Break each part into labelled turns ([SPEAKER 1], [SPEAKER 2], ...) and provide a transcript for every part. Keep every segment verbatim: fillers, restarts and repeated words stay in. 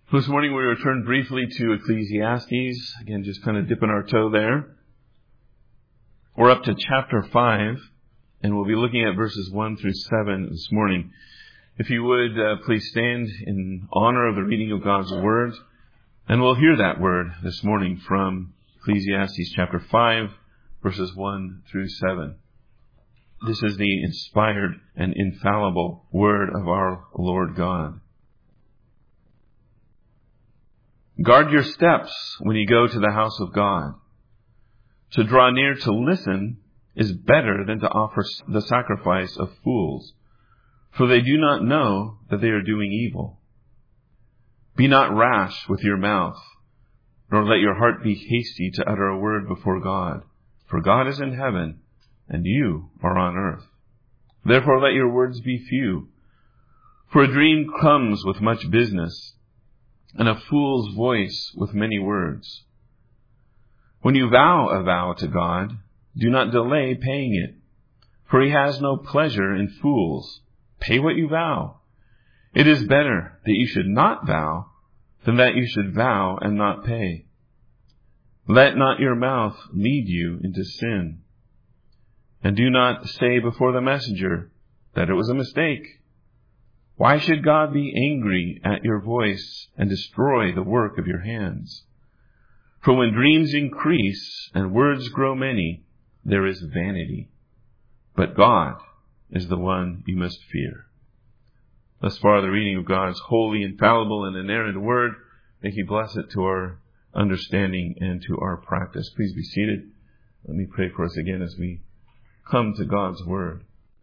[SPEAKER 1] This morning we return briefly to Ecclesiastes. Again, just kind of dipping our toe there. We're up to chapter five, and we'll be looking at verses one through seven this morning. If you would, uh, please stand in honor of the reading of God's Word, and we'll hear that Word this morning from Ecclesiastes chapter five, verses one through seven. This is the inspired and infallible Word of our Lord God. Guard your steps when you go to the house of God. To draw near to listen is better than to offer the sacrifice of fools, for they do not know that they are doing evil. Be not rash with your mouth, nor let your heart be hasty to utter a word before God, for God is in heaven, and you are on earth. Therefore let your words be few, for a dream comes with much business, and a fool's voice with many words. When you vow a vow to God, do not delay paying it, for he has no pleasure in fools. Pay what you vow. It is better that you should not vow than that you should vow and not pay. Let not your mouth lead you into sin. And do not say before the messenger that it was a mistake. Why should God be angry at your voice and destroy the work of your hands? For when dreams increase and words grow many, there is vanity. But God is the one you must fear. Thus far, the reading of God's holy, infallible, and inerrant Word. May He bless it to our understanding and to our practice. Please be seated. Let me pray for us again as we come to God's Word.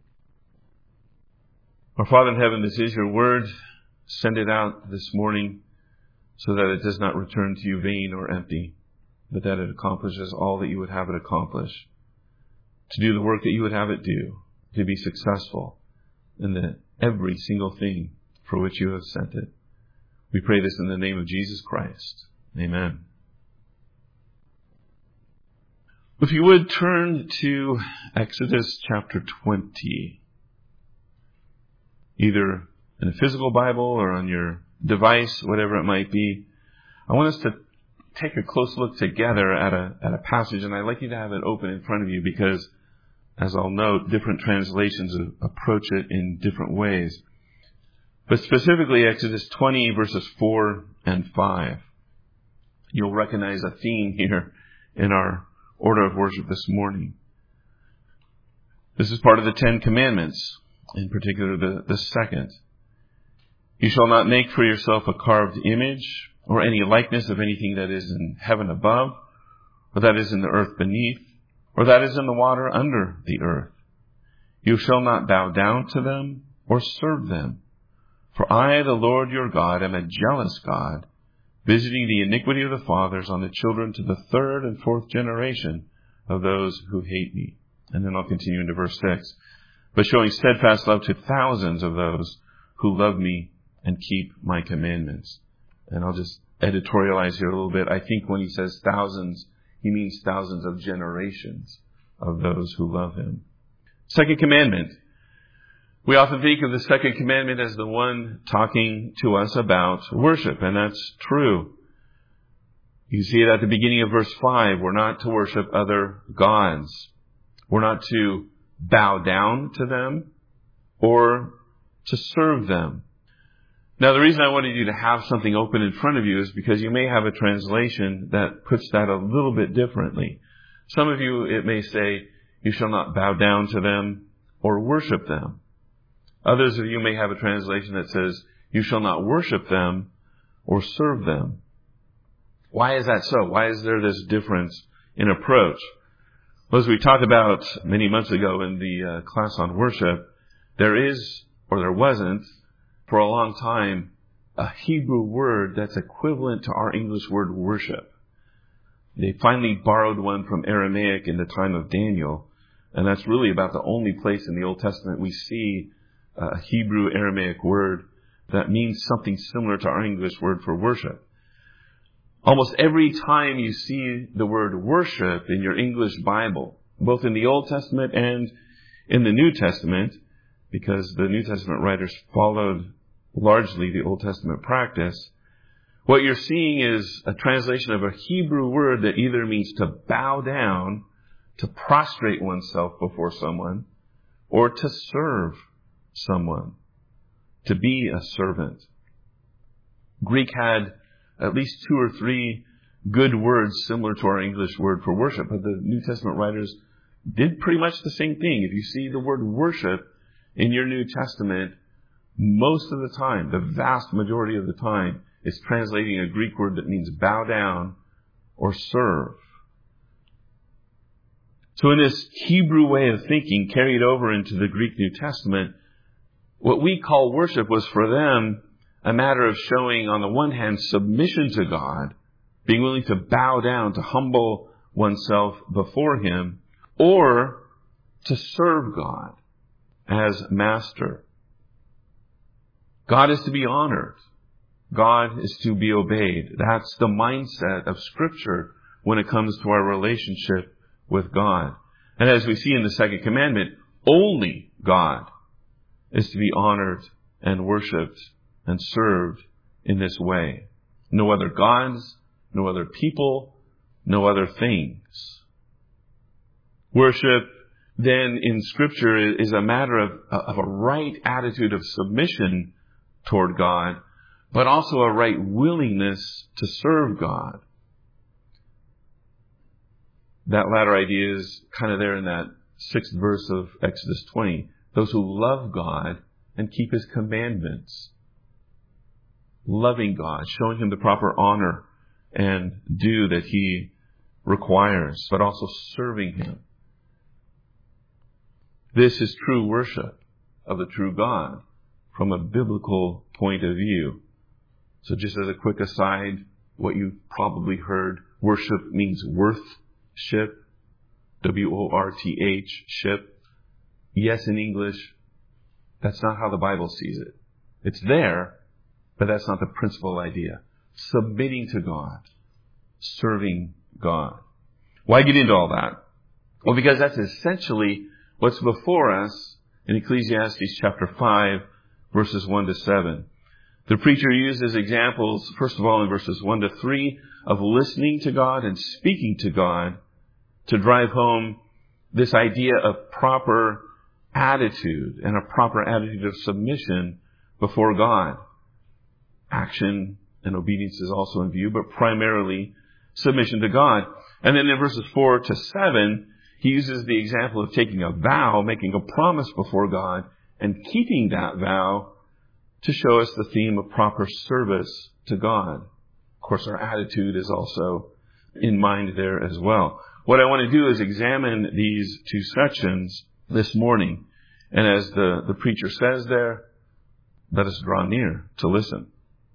[SPEAKER 1] Our Father in heaven, this is your word. Send it out this morning so that it does not return to you vain or empty, but that it accomplishes all that you would have it accomplish, to do the work that you would have it do, to be successful in the every single thing for which you have sent it. We pray this in the name of Jesus Christ. Amen. If you would turn to Exodus chapter twenty. Either in a physical Bible or on your device, whatever it might be. I want us to take a close look together at a at a passage, and I'd like you to have it open in front of you because, as I'll note, different translations approach it in different ways. But specifically, Exodus twenty, verses four and five. You'll recognize a theme here in our order of worship this morning. This is part of the Ten Commandments. In particular, the, the second. You shall not make for yourself a carved image or any likeness of anything that is in heaven above, or that is in the earth beneath, or that is in the water under the earth. You shall not bow down to them or serve them. For I, the Lord your God, am a jealous God, visiting the iniquity of the fathers on the children to the third and fourth generation of those who hate me. And then I'll continue into verse six. But showing steadfast love to thousands of those who love me and keep my commandments. And I'll just editorialize here a little bit. I think when he says thousands, he means thousands of generations of those who love him. Second commandment. We often think of the second commandment as the one talking to us about worship, and that's true. You see it at the beginning of verse five. We're not to worship other gods. We're not to bow down to them or to serve them. Now, the reason I wanted you to have something open in front of you is because you may have a translation that puts that a little bit differently. Some of you, it may say, you shall not bow down to them or worship them. Others of you may have a translation that says, you shall not worship them or serve them. Why is that so? Why is there this difference in approach? Well, as we talked about many months ago in the uh, class on worship, there is, or there wasn't, for a long time, a Hebrew word that's equivalent to our English word worship. They finally borrowed one from Aramaic in the time of Daniel, and that's really about the only place in the Old Testament we see a Hebrew Aramaic word that means something similar to our English word for worship. Almost every time you see the word worship in your English Bible, both in the Old Testament and in the New Testament, because the New Testament writers followed largely the Old Testament practice, What you're seeing is a translation of a Hebrew word that either means to bow down, to prostrate oneself before someone, or to serve someone, to be a servant. Greek had at least two or three good words similar to our English word for worship, but the New Testament writers did pretty much the same thing. If you see the word worship in your New Testament, most of the time, the vast majority of the time, it's translating a Greek word that means bow down or serve. So in this Hebrew way of thinking carried over into the Greek New Testament, what we call worship was for them a matter of showing, on the one hand, submission to God, being willing to bow down, to humble oneself before Him, or to serve God as master. God is to be honored. God is to be obeyed. That's the mindset of Scripture when it comes to our relationship with God. And as we see in the second commandment, only God is to be honored and worshipped and served in this way. No other gods, no other people, no other things. Worship, then, in Scripture is a matter of, of a right attitude of submission toward God, but also a right willingness to serve God. That latter idea is kind of there in that sixth verse of Exodus twenty. Those who love God and keep His commandments. Loving God, showing Him the proper honor and due that He requires, but also serving Him. This is true worship of the true God from a biblical point of view. So just as a quick aside, what you've probably heard, worship means worth-ship, W O R T H, ship. Yes, in English, that's not how the Bible sees it. It's there, but that's not the principal idea. Submitting to God, serving God. Why get into all that? Well, because that's essentially what's before us in Ecclesiastes chapter five, verses one to seven. The preacher uses examples, first of all, in verses one to three, of listening to God and speaking to God to drive home this idea of proper attitude and a proper attitude of submission before God. Action and obedience is also in view, but primarily submission to God. And then in verses four to seven, he uses the example of taking a vow, making a promise before God, and keeping that vow to show us the theme of proper service to God. Of course, our attitude is also in mind there as well. What I want to do is examine these two sections this morning. And as the, the preacher says there, let us draw near to listen.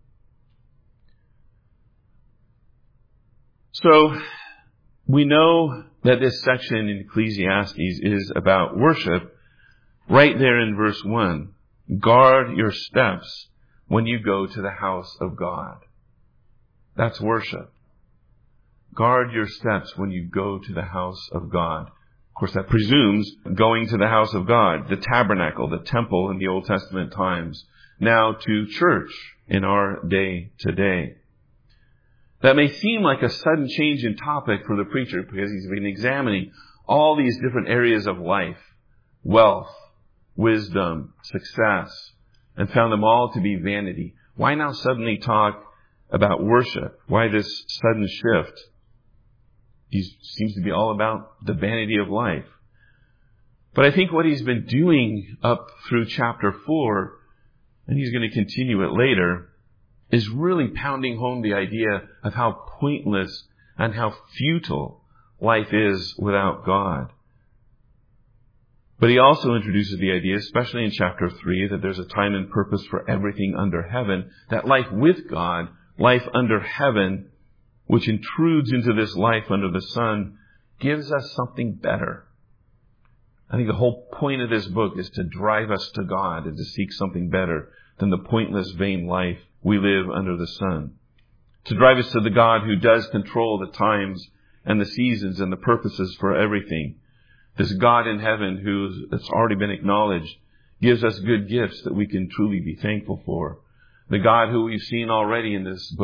[SPEAKER 1] So, we know that this section in Ecclesiastes is about worship right there in verse one. Guard your steps when you go to the house of God. That's worship. Guard your steps when you go to the house of God. Of course, that presumes going to the house of God, the tabernacle, the temple in the Old Testament times, now to church in our day today. That may seem like a sudden change in topic for the preacher because he's been examining all these different areas of life, wealth, wisdom, success, and found them all to be vanity. Why now suddenly talk about worship? Why this sudden shift? He seems to be all about the vanity of life. But I think what he's been doing up through chapter four, and he's going to continue it later, is really pounding home the idea of how pointless and how futile life is without God. But he also introduces the idea, especially in chapter three, that there's a time and purpose for everything under heaven, that life with God, life under heaven, which intrudes into this life under the sun, gives us something better. I think the whole point of this book is to drive us to God and to seek something better than the pointless, vain life we live under the sun. To drive us to the God who does control the times and the seasons and the purposes for everything. This God in heaven who, that's already been acknowledged, gives us good gifts that we can truly be thankful for. The God who we've seen already in this book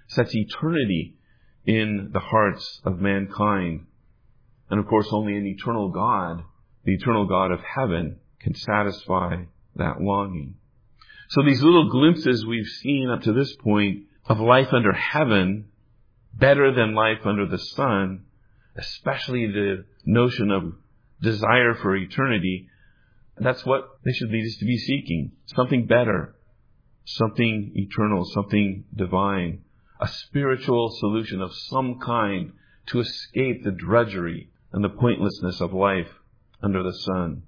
[SPEAKER 1] sets eternity in the hearts of mankind. And of course, only an eternal God, the eternal God of heaven, can satisfy that longing. So these little glimpses we've seen up to this point of life under heaven, better than life under the sun, especially the notion of desire for eternity, that's what they should lead us to be seeking. Something better, something eternal, something divine, a spiritual solution of some kind to escape the drudgery and the pointlessness of life under the sun.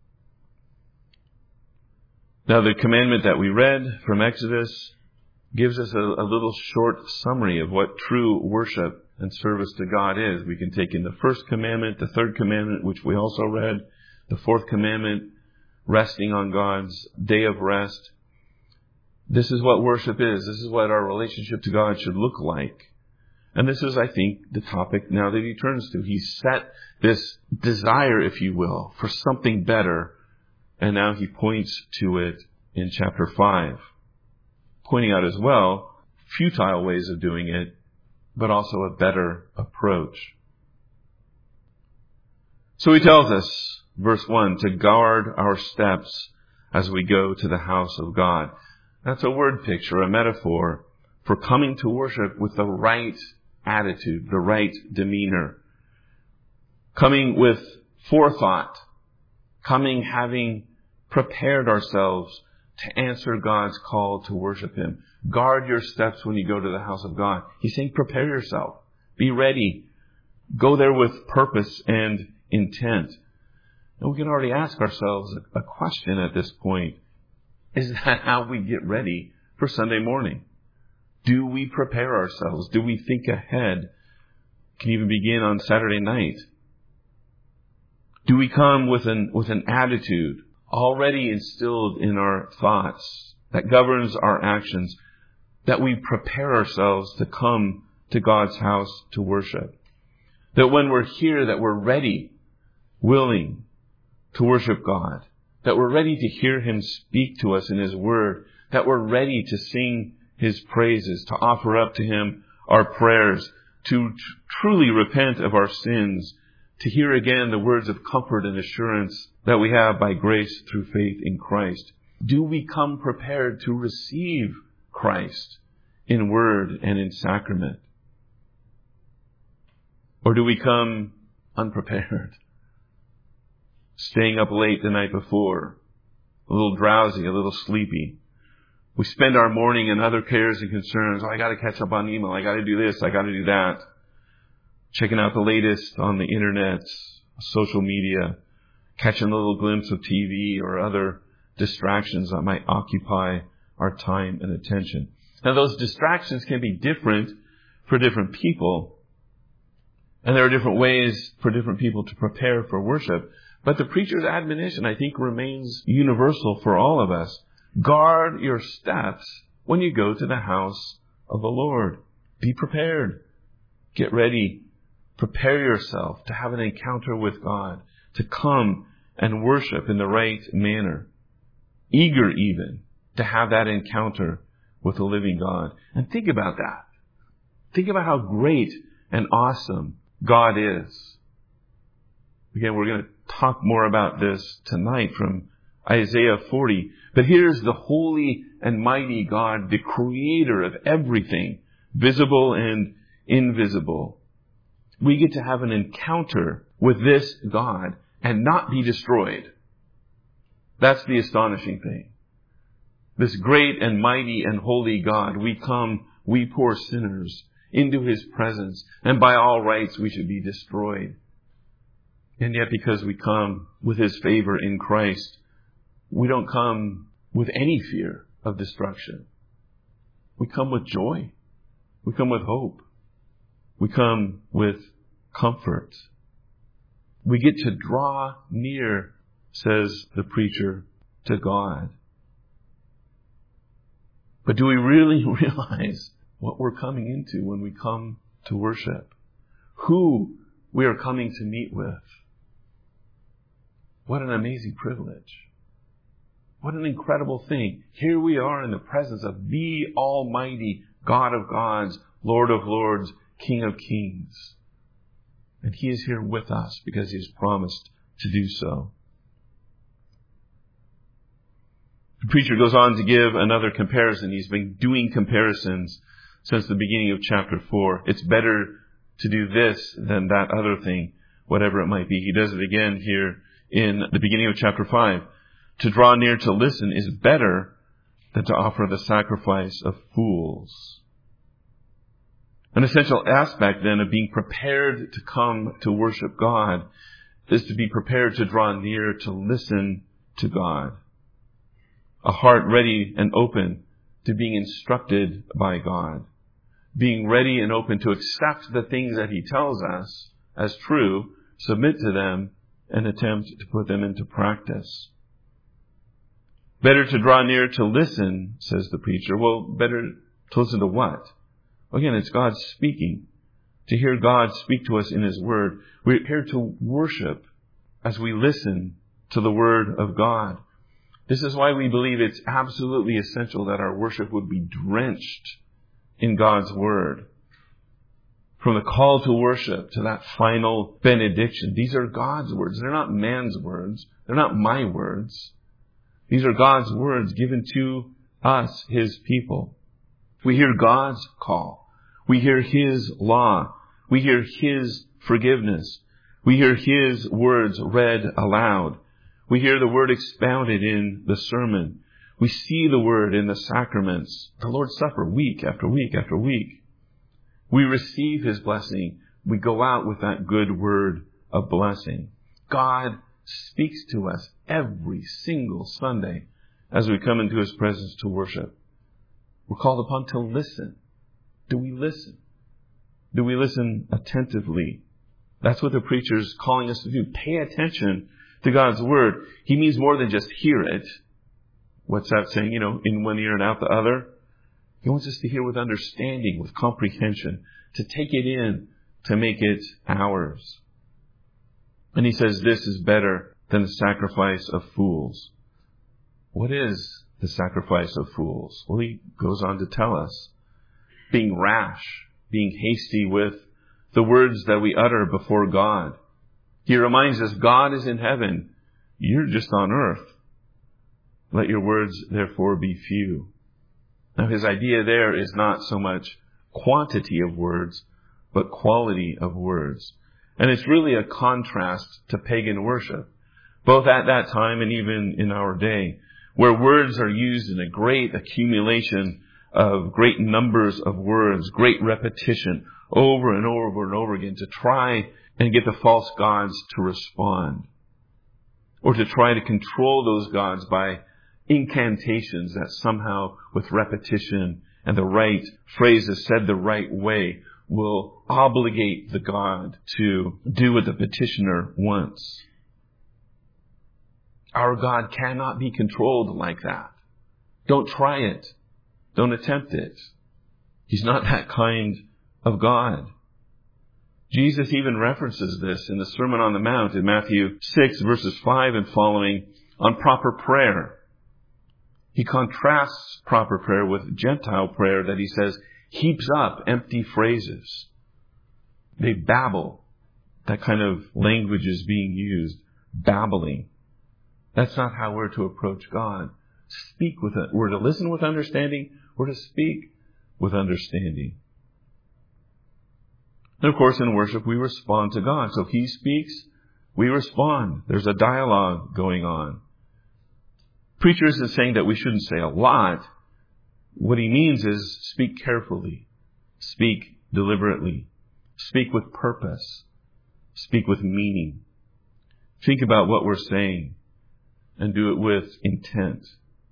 [SPEAKER 1] Now, the commandment that we read from Exodus gives us a, a little short summary of what true worship and service to God is. We can take in the first commandment, the third commandment, which we also read, the fourth commandment, resting on God's day of rest. This is what worship is. This is what our relationship to God should look like. And this is, I think, the topic now that he turns to. He set this desire, if you will, for something better, and now he points to it in chapter five, pointing out as well futile ways of doing it, but also a better approach. So he tells us, verse one, to guard our steps as we go to the house of God. That's a word picture, a metaphor for coming to worship with the right attitude, the right demeanor. Coming with forethought. Coming having prepared ourselves to answer God's call to worship him. Guard your steps when you go to the house of God. He's saying prepare yourself. Be ready. Go there with purpose and intent. And we can already ask ourselves a question at this point. Is that how we get ready for Sunday morning? Do we prepare ourselves? Do we think ahead? Can even begin on Saturday night. Do we come with an, with an attitude already instilled in our thoughts that governs our actions, that we prepare ourselves to come to God's house to worship? That when we're here, that we're ready, willing to worship God. That we're ready to hear him speak to us in his word. That we're ready to sing his praises, to offer up to him our prayers, to t- truly repent of our sins, to hear again the words of comfort and assurance that we have by grace through faith in Christ. Do we come prepared to receive Christ in word and in sacrament? Or do we come unprepared? Staying up late the night before, a little drowsy, a little sleepy. We spend our morning in other cares and concerns. Oh, I got to catch up on email. I got to do this. I got to do that. Checking out the latest on the internet, social media, catching a little glimpse of T V or other distractions that might occupy our time and attention. Now, those distractions can be different for different people, and there are different ways for different people to prepare for worship. But the preacher's admonition, I think, remains universal for all of us. Guard your steps when you go to the house of the Lord. Be prepared. Get ready. Prepare yourself to have an encounter with God, to come and worship in the right manner. Eager even to have that encounter with the living God. And think about that. Think about how great and awesome God is. Again, we're going to talk more about this tonight from Isaiah forty. But here's the holy and mighty God, the creator of everything, visible and invisible. We get to have an encounter with this God and not be destroyed. That's the astonishing thing. This great and mighty and holy God, we come, we poor sinners, into his presence, and by all rights we should be destroyed. And yet because we come with his favor in Christ, we don't come with any fear of destruction. We come with joy. We come with hope. We come with comfort. We get to draw near, says the preacher, to God. But do we really realize what we're coming into when we come to worship? Who we are coming to meet with? What an amazing privilege. What an incredible thing. Here we are in the presence of the Almighty God of gods, Lord of lords, King of kings. And He is here with us because He has promised to do so. The preacher goes on to give another comparison. He's been doing comparisons since the beginning of chapter four. It's better to do this than that other thing, whatever it might be. He does it again here in the beginning of chapter five. To draw near to listen is better than to offer the sacrifice of fools. An essential aspect then of being prepared to come to worship God is to be prepared to draw near to listen to God. A heart ready and open to being instructed by God. Being ready and open to accept the things that He tells us as true, submit to them, and attempt to put them into practice. Better to draw near to listen, says the preacher. Well, better to listen to what? Again, it's God speaking. To hear God speak to us in His Word. We're here to worship as we listen to the Word of God. This is why we believe it's absolutely essential that our worship would be drenched in God's Word. From the call to worship to that final benediction. These are God's words. They're not man's words. They're not my words. These are God's words given to us, His people. We hear God's call. We hear His law. We hear His forgiveness. We hear His words read aloud. We hear the Word expounded in the sermon. We see the Word in the sacraments, the Lord's Supper, week after week after week. We receive His blessing. We go out with that good word of blessing. God speaks to us every single Sunday as we come into His presence to worship. We're called upon to listen. Do we listen? Do we listen attentively? That's what the preacher's calling us to do. Pay attention to God's Word. He means more than just hear it. What's that saying? You know, in one ear and out the other. He wants us to hear with understanding, with comprehension, to take it in, to make it ours. And he says this is better than the sacrifice of fools. What is the sacrifice of fools? Well, he goes on to tell us. Being rash, being hasty with the words that we utter before God. He reminds us, God is in heaven. You're just on earth. Let your words, therefore, be few. Now, his idea there is not so much quantity of words, but quality of words. And it's really a contrast to pagan worship, both at that time and even in our day, where words are used in a great accumulation of great numbers of words, great repetition over and over and over again to try and get the false gods to respond, or to try to control those gods by incantations that somehow with repetition and the right phrases said the right way will obligate the God to do what the petitioner wants. Our God cannot be controlled like that. Don't try it. Don't attempt it. He's not that kind of God. Jesus even references this in the Sermon on the Mount in Matthew six, verses five and following, on proper prayer. He contrasts proper prayer with Gentile prayer that he says heaps up empty phrases. They babble. That kind of language is being used. Babbling. That's not how we're to approach God. Speak with it. We're to listen with understanding. We're to speak with understanding. And of course, in worship, we respond to God. So if He speaks, we respond. There's a dialogue going on. Preacher isn't saying that we shouldn't say a lot. What he means is speak carefully. Speak deliberately. Speak with purpose. Speak with meaning. Think about what we're saying and do it with intent.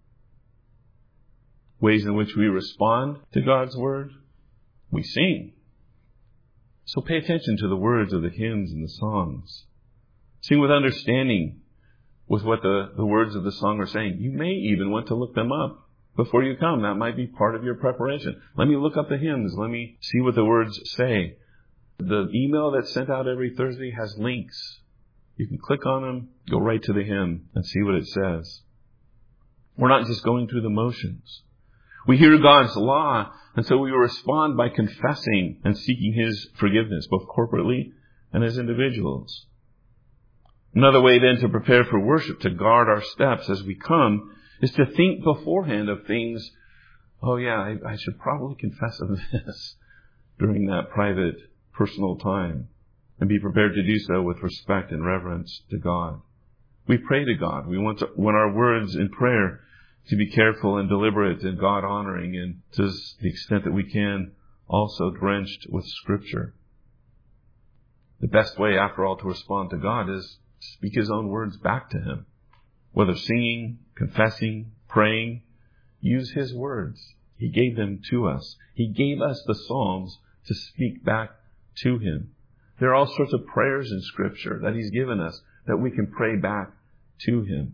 [SPEAKER 1] Ways in which we respond to God's Word. We sing. So pay attention to the words of the hymns and the songs. Sing with understanding with what the, the words of the song are saying. You may even want to look them up before you come. That might be part of your preparation. Let me look up the hymns. Let me see what the words say. The email that's sent out every Thursday has links. You can click on them, go right to the hymn, and see what it says. We're not just going through the motions. We hear God's law And so we respond by confessing and seeking His forgiveness, both corporately and as individuals. Another way then to prepare for worship, to guard our steps as we come, is to think beforehand of things. Oh yeah, I, I should probably confess of this during that private, personal time, and be prepared to do so with respect and reverence to God. We pray to God. We want to, want our words in prayer to be careful and deliberate and God-honoring, and to the extent that we can, also drenched with Scripture. The best way, after all, to respond to God is to speak His own words back to Him. Whether singing, confessing, praying, use His words. He gave them to us. He gave us the Psalms to speak back to Him. There are all sorts of prayers in Scripture that He's given us that we can pray back to Him.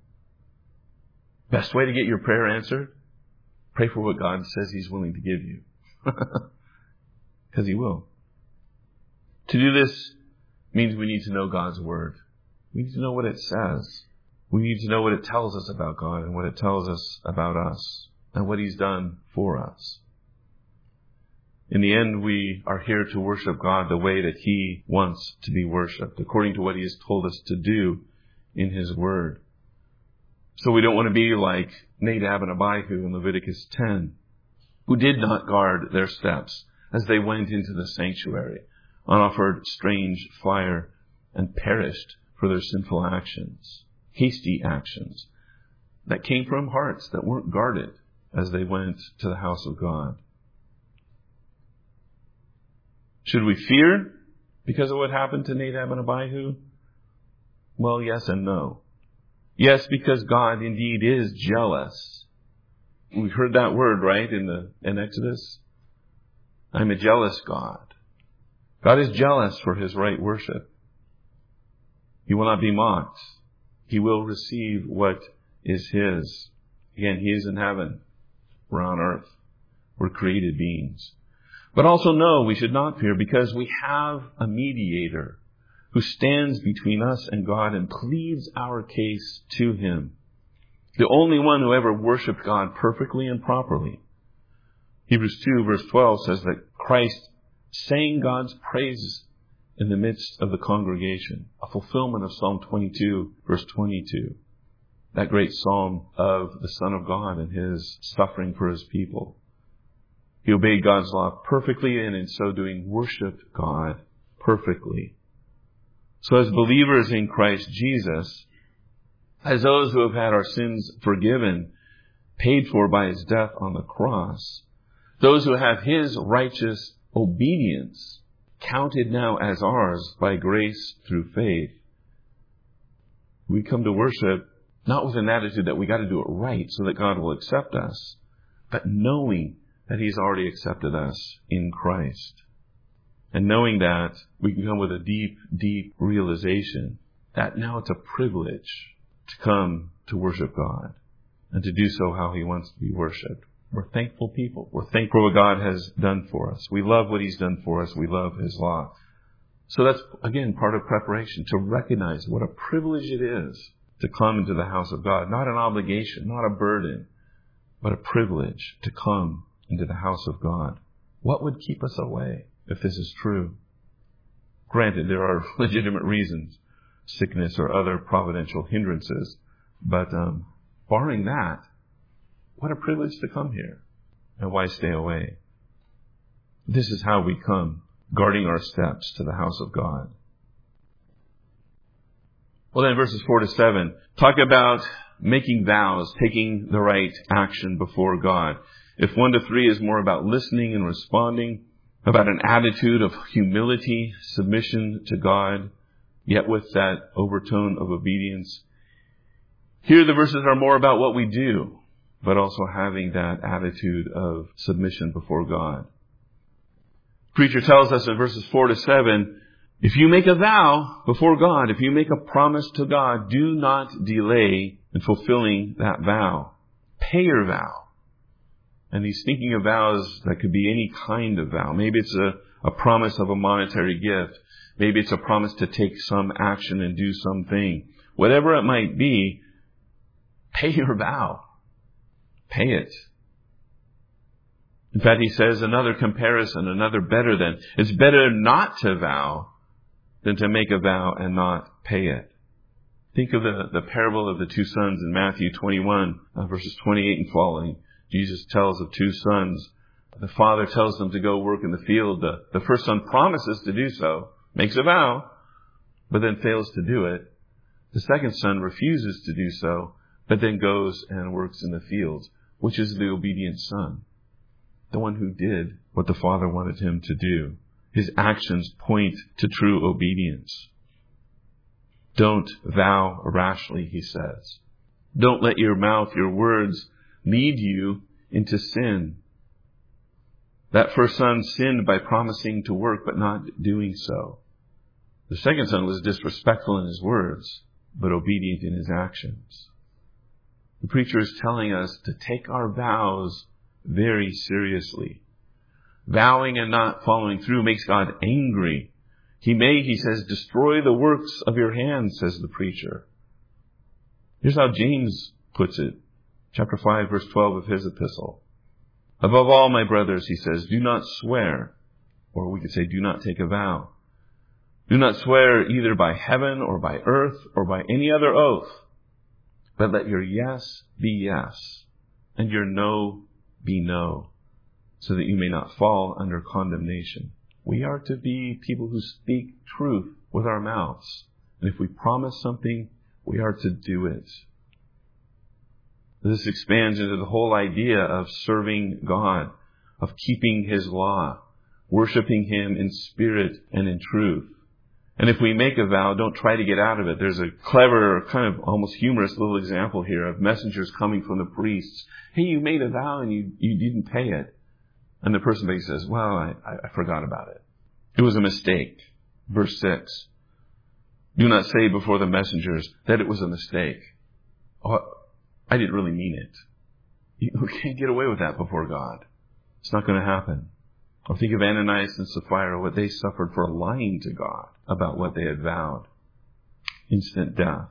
[SPEAKER 1] Best way to get your prayer answered? Pray for what God says He's willing to give you. Because He will. To do this means we need to know God's Word. We need to know what it says. We need to know what it tells us about God and what it tells us about us and what He's done for us. In the end, we are here to worship God the way that He wants to be worshipped, according to what He has told us to do in His Word. So we don't want to be like Nadab and Abihu in Leviticus ten, who did not guard their steps as they went into the sanctuary, unoffered strange fire, and perished for their sinful actions, hasty actions that came from hearts that weren't guarded as they went to the house of God. Should we fear because of what happened to Nadab and Abihu? Well, yes and no. Yes, because God indeed is jealous. We heard that word, right, in the in Exodus? I'm a jealous God. God is jealous for His right worship. He will not be mocked. He will receive what is His. Again, He is in heaven. We're on earth. We're created beings. But also know we should not fear because we have a mediator who stands between us and God and pleads our case to Him. The only one who ever worshipped God perfectly and properly. Hebrews two verse twelve says that Christ sang God's praises in the midst of the congregation. A fulfillment of Psalm twenty-two verse twenty-two. That great psalm of the Son of God and His suffering for His people. He obeyed God's law perfectly and in so doing worshiped God perfectly. So as believers in Christ Jesus, as those who have had our sins forgiven, paid for by His death on the cross, those who have His righteous obedience counted now as ours by grace through faith, we come to worship not with an attitude that we got to do it right so that God will accept us, but knowing that He's already accepted us in Christ. And knowing that, we can come with a deep, deep realization that now it's a privilege to come to worship God and to do so how He wants to be worshipped. We're thankful people. We're thankful for what God has done for us. We love what He's done for us. We love His law. So that's, again, part of preparation, to recognize what a privilege it is to come into the house of God. Not an obligation, not a burden, but a privilege to come into the house of God. What would keep us away if this is true? Granted, there are legitimate reasons, sickness or other providential hindrances, but um, barring that, what a privilege to come here. And why stay away? This is how we come, guarding our steps to the house of God. Well then, verses four to seven talk about making vows, taking the right action before God. If one to three is more about listening and responding, about an attitude of humility, submission to God, yet with that overtone of obedience. Here the verses are more about what we do, but also having that attitude of submission before God. Preacher tells us in verses four to seven, if you make a vow before God, if you make a promise to God, do not delay in fulfilling that vow. Pay your vow. And he's thinking of vows that could be any kind of vow. Maybe it's a, a promise of a monetary gift. Maybe it's a promise to take some action and do something. Whatever it might be, pay your vow. Pay it. In fact, he says another comparison, another better than. It's better not to vow than to make a vow and not pay it. Think of the, the parable of the two sons in Matthew twenty-one, uh, verses twenty-eight and following. Jesus tells of two sons. The father tells them to go work in the field. The, the first son promises to do so, makes a vow, but then fails to do it. The second son refuses to do so, but then goes and works in the fields. Which is the obedient son? The one who did what the father wanted him to do. His actions point to true obedience. Don't vow rashly, he says. Don't let your mouth, your words, lead you into sin. That first son sinned by promising to work but not doing so. The second son was disrespectful in his words, but obedient in his actions. The preacher is telling us to take our vows very seriously. Vowing and not following through makes God angry. He may, he says, destroy the works of your hands, says the preacher. Here's how James puts it. Chapter five, verse twelve of his epistle. Above all, my brothers, he says, do not swear, or we could say do not take a vow. Do not swear either by heaven or by earth or by any other oath, but let your yes be yes, and your no be no, so that you may not fall under condemnation. We are to be people who speak truth with our mouths. And if we promise something, we are to do it. This expands into the whole idea of serving God, of keeping His law, worshiping Him in spirit and in truth. And if we make a vow, don't try to get out of it. There's a clever, kind of almost humorous little example here of messengers coming from the priests. Hey, you made a vow and you, you didn't pay it. And the person basically says, well, I, I forgot about it. It was a mistake. Verse six. Do not say before the messengers that it was a mistake. Oh, I didn't really mean it. You can't get away with that before God. It's not going to happen. Or think of Ananias and Sapphira, what they suffered for lying to God about what they had vowed. Instant death.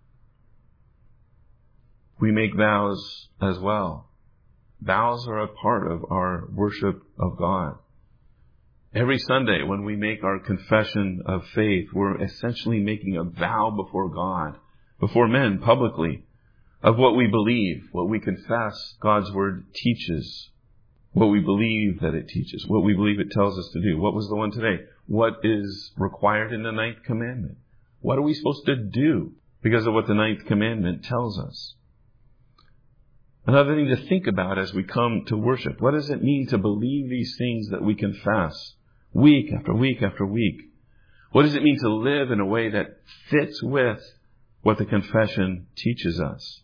[SPEAKER 1] We make vows as well. Vows are a part of our worship of God. Every Sunday when we make our confession of faith, we're essentially making a vow before God, before men publicly, of what we believe, what we confess God's Word teaches, what we believe that it teaches, what we believe it tells us to do. What was the one today? What is required in the ninth commandment? What are we supposed to do because of what the ninth commandment tells us? Another thing to think about as we come to worship. What does it mean to believe these things that we confess week after week after week? What does it mean to live in a way that fits with what the confession teaches us?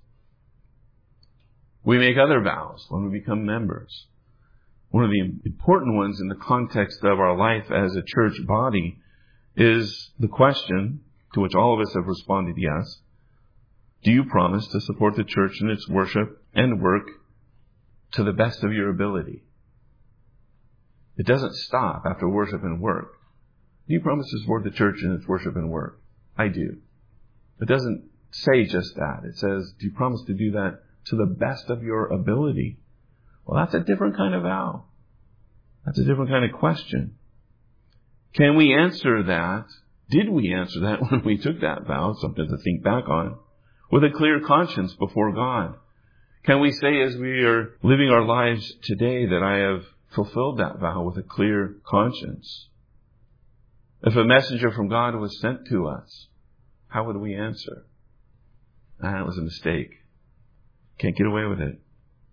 [SPEAKER 1] We make other vows when we become members. One of the important ones in the context of our life as a church body is the question, to which all of us have responded yes. Do you promise to support the church in its worship and work to the best of your ability? It doesn't stop after worship and work. Do you promise to support the church in its worship and work? I do. It doesn't say just that. It says, do you promise to do that to the best of your ability? Well, that's a different kind of vow. That's a different kind of question. Can we answer that? Did we answer that when we took that vow? Something to think back on. With a clear conscience before God. Can we say as we are living our lives today that I have fulfilled that vow with a clear conscience? If a messenger from God was sent to us, how would we answer? Ah, it was a mistake. Can't get away with it.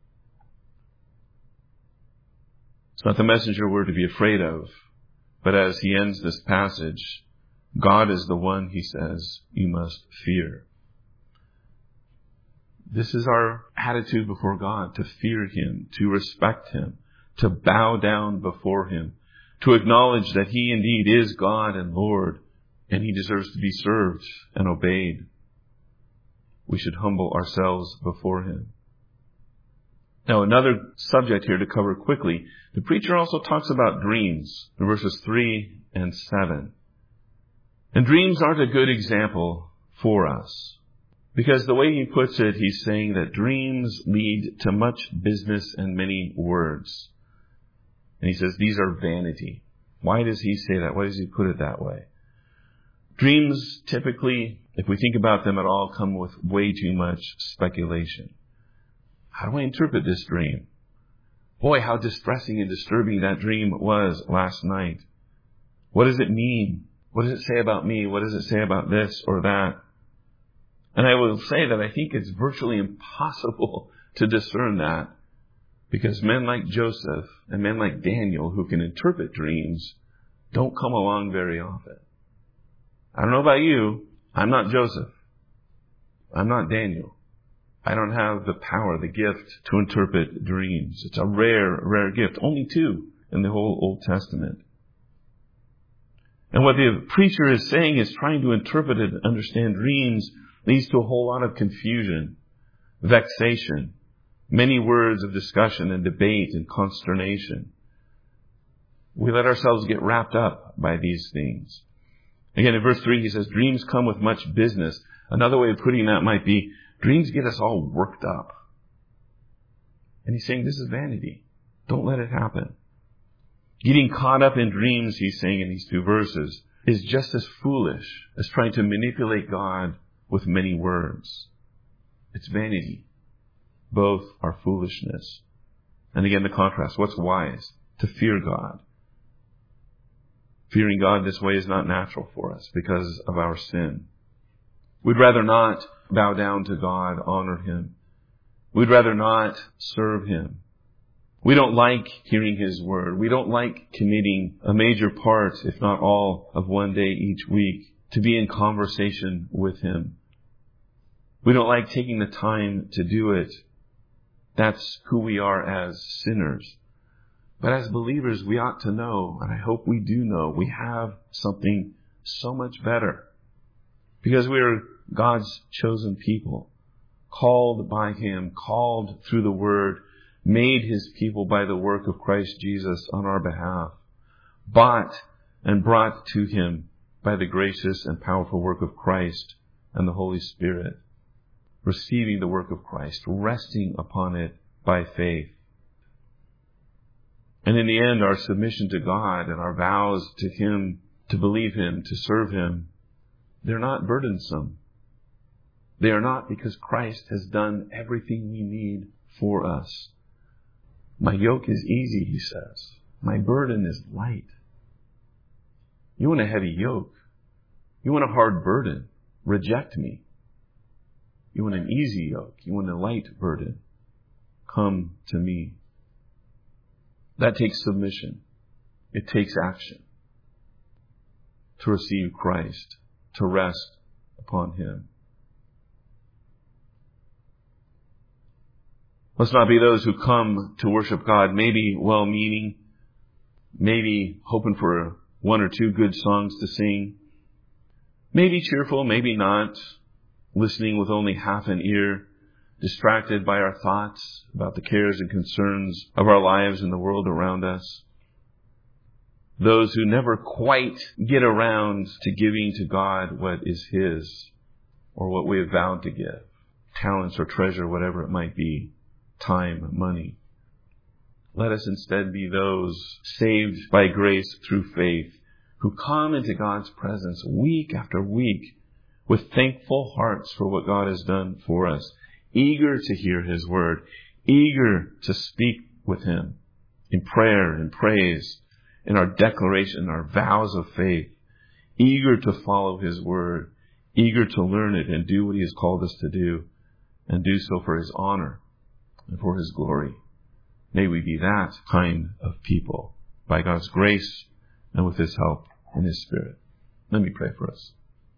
[SPEAKER 1] It's not the messenger we're to be afraid of, but as he ends this passage, God is the one, he says, you must fear. This is our attitude before God, to fear Him, to respect Him, to bow down before Him, to acknowledge that He indeed is God and Lord, and He deserves to be served and obeyed. We should humble ourselves before Him. Now, another subject here to cover quickly. The preacher also talks about dreams in verses three and seven. And dreams aren't a good example for us. Because the way he puts it, he's saying that dreams lead to much business and many words. And he says, these are vanity. Why does he say that? Why does he put it that way? Dreams typically, if we think about them at all, come with way too much speculation. How do I interpret this dream? Boy, how distressing and disturbing that dream was last night. What does it mean? What does it say about me? What does it say about this or that? And I will say that I think it's virtually impossible to discern that, because men like Joseph and men like Daniel, who can interpret dreams, don't come along very often. I don't know about you. I'm not Joseph. I'm not Daniel. I don't have the power, the gift to interpret dreams. It's a rare, rare gift. Only two in the whole Old Testament. And what the preacher is saying is trying to interpret and understand dreams leads to a whole lot of confusion, vexation, many words of discussion and debate and consternation. We let ourselves get wrapped up by these things. Again, in verse three, he says, dreams come with much business. Another way of putting that might be, dreams get us all worked up. And he's saying this is vanity. Don't let it happen. Getting caught up in dreams, he's saying in these two verses, is just as foolish as trying to manipulate God with many words. It's vanity. Both are foolishness. And again, the contrast. What's wise? To fear God. Fearing God this way is not natural for us because of our sin. We'd rather not bow down to God, honor Him. We'd rather not serve Him. We don't like hearing His Word. We don't like committing a major part, if not all, of one day each week to be in conversation with Him. We don't like taking the time to do it. That's who we are as sinners. But as believers, we ought to know, and I hope we do know, we have something so much better. Because we are God's chosen people, called by Him, called through the Word, made His people by the work of Christ Jesus on our behalf, bought and brought to Him by the gracious and powerful work of Christ and the Holy Spirit, receiving the work of Christ, resting upon it by faith. And in the end, our submission to God and our vows to Him, to believe Him, to serve Him, they're not burdensome. They are not, because Christ has done everything we need for us. My yoke is easy, He says. My burden is light. You want a heavy yoke? You want a hard burden? Reject me. You want an easy yoke? You want a light burden? Come to me. That takes submission. It takes action to receive Christ, to rest upon Him. Let's not be those who come to worship God, maybe well-meaning, maybe hoping for one or two good songs to sing, maybe cheerful, maybe not, listening with only half an ear, distracted by our thoughts about the cares and concerns of our lives and the world around us. Those who never quite get around to giving to God what is His, or what we have vowed to give, talents or treasure, whatever it might be, time, money. Let us instead be those saved by grace through faith, who come into God's presence week after week with thankful hearts for what God has done for us, eager to hear His Word, eager to speak with Him in prayer and praise, in our declaration, our vows of faith, eager to follow His Word, eager to learn it and do what He has called us to do, and do so for His honor and for His glory. May we be that kind of people by God's grace and with His help and His Spirit. Let me pray for us.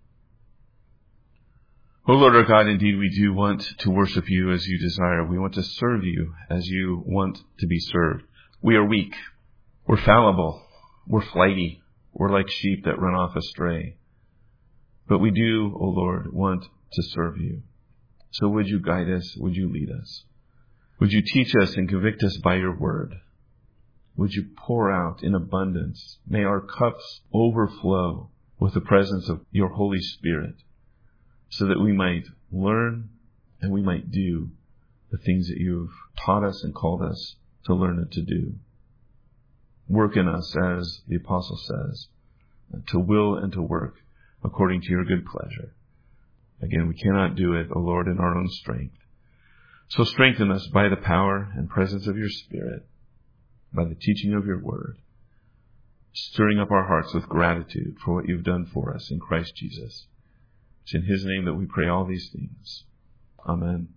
[SPEAKER 1] O Lord our God, indeed we do want to worship You as You desire. We want to serve You as You want to be served. We are weak. We're fallible. We're flighty. We're like sheep that run off astray. But we do, O Lord, want to serve You. So would You guide us? Would You lead us? Would You teach us and convict us by Your Word? Would You pour out in abundance? May our cups overflow with the presence of Your Holy Spirit, so that we might learn and we might do the things that You've taught us and called us to learn and to do. Work in us, as the apostle says, to will and to work according to your good pleasure. Again, we cannot do it, O Lord, in our own strength. So strengthen us by the power and presence of your Spirit, by the teaching of your word, stirring up our hearts with gratitude for what you've done for us in Christ Jesus. It's in his name that we pray all these things. Amen.